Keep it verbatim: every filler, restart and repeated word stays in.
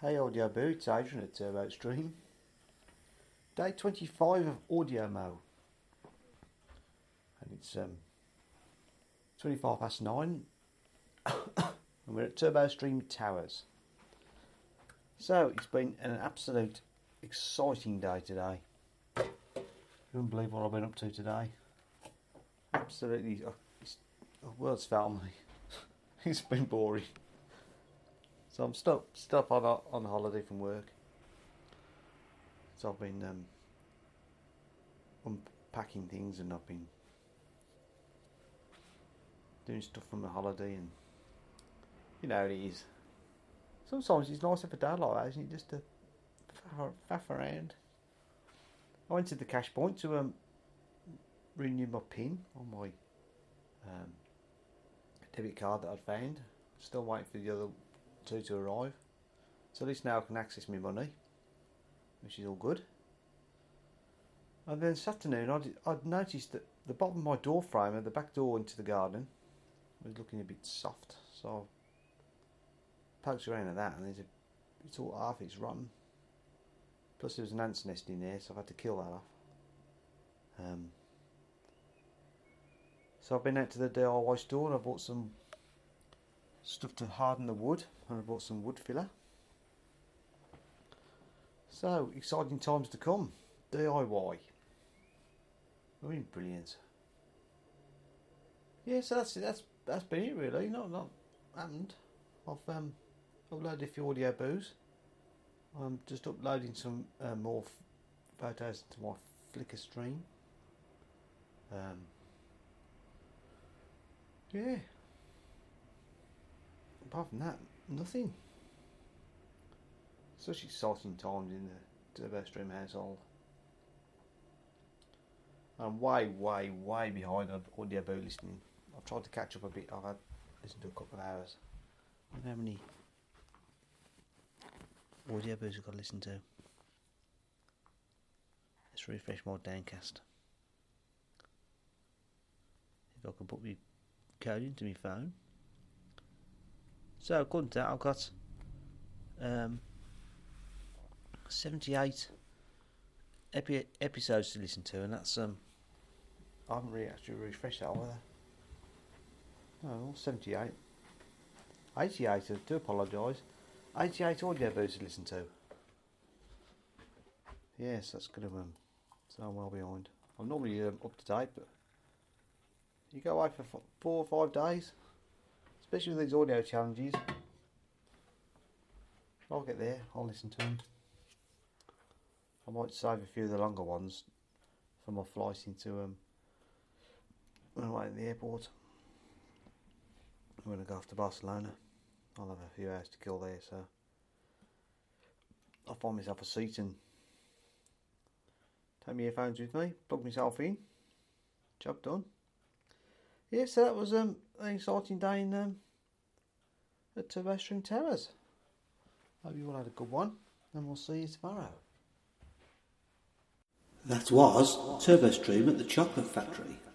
Hey Audio Boo, it's Adrian at Turbo Stream. Day twenty-five of Audio Mo. And it's um, twenty-five past nine. And we're at Turbo Stream Towers. So it's been an absolute exciting day today. You wouldn't believe what I've been up to today. Absolutely, oh, it's, oh, words fail me. It's been boring. So I'm still still on on holiday from work. So I've been um, unpacking things, and I've been doing stuff from the holiday, and you know how it is. Sometimes it's nice to have a day like that, isn't it? Just to faff, faff around. I went to the cash point to um, renew my PIN on my um, debit card that I'd found. Still waiting for the other two to arrive. So at least now I can access my money, which is all good. And then this afternoon I'd, I'd noticed that the bottom of my door frame at the back door into the garden was looking a bit soft. So I poked around at that, and there's a, it's all half it's rotten. Plus there was an ant's nest in there, so I've had to kill that off. Um, so I've been out to the D I Y store and I bought some stuff to harden the wood, and I bought some wood filler. So exciting times to come. D I Y. I mean, brilliant. Yeah, so that's that's that's been it really. Not not happened. I've um uploaded a few audio boos. I'm just uploading some uh, more f- photos to my Flickr stream. Um. Yeah. Apart from that, nothing. Such exciting times in the Turbo Stream household. I'm way, way, way behind on audio book listening. I've tried to catch up a bit. I've had listened to a couple of hours. I don't know how many audio books I've got to listen to. Let's refresh my Downcast. If I can put my code into my phone. So according to that, I've got um, seventy-eight epi- episodes to listen to, and that's um, I haven't really actually refreshed that either. No, seventy-eight, eighty-eight. I do apologise. eighty-eight audio books to listen to. Yes, that's good of them. So I'm well behind. I'm normally um, up to date, but you go away for f- four or five days. Especially with these audio challenges. I'll get there, I'll listen to them. I might save a few of the longer ones for my flight into um, when I'm waiting at the airport. I'm going to go off to Barcelona. I'll have a few hours to kill there, so I'll find myself a seat and take my earphones with me, plug myself in, job done. Yeah, so that was um, an exciting day in um, at Turbo Stream Towers. Hope you all had a good one, and we'll see you tomorrow. That was Turbo Stream at the Chocolate Factory.